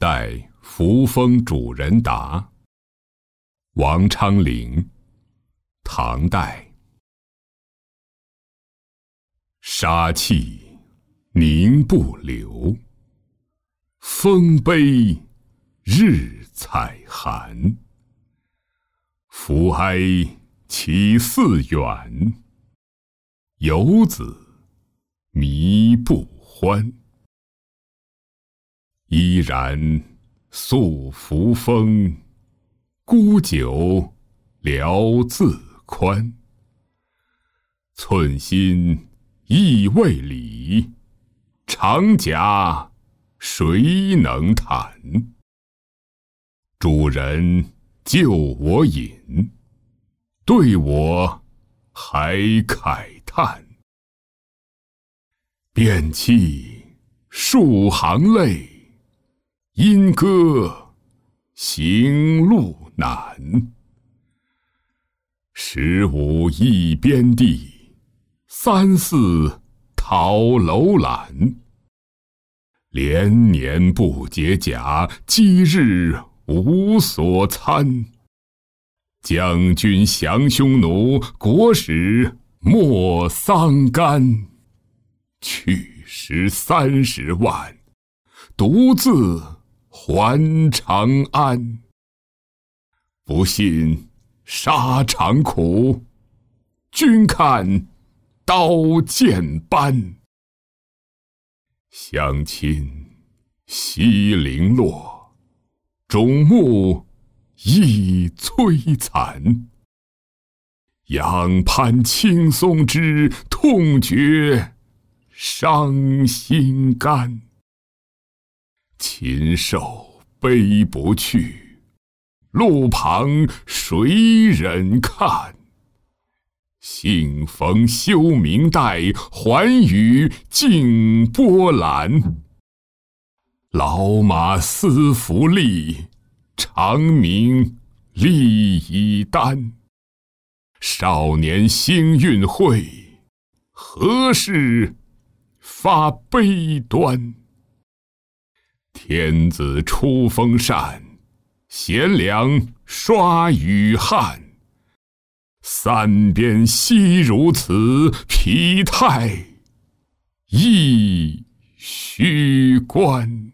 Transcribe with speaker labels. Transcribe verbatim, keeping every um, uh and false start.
Speaker 1: 待扶风主人达。王昌龄，唐代。杀气凝不流，丰碑日彩寒。扶哀其寺远，游子迷不欢。依然宿扶风，沽酒聊自宽。寸心意未了，长甲谁能弹？主人救我饮，对我还慨叹。便泣数行泪，因歌行路难。十五一边地，三四讨楼兰。连年不解甲，积日无所餐。将军降匈奴，国使没桑干。去时三十万，独自还长安。不信沙场苦，君看刀剑斑。乡亲西陵落，种木亦摧残。仰攀青松枝，痛觉伤心肝。禽兽悲不去，路旁谁人看？幸逢休明代，还与尽波澜。老马思服力，长鸣利以丹。少年兴运会，何事发悲端？天子出风扇，贤良刷雨汗。三边悉如此，疲态亦须观。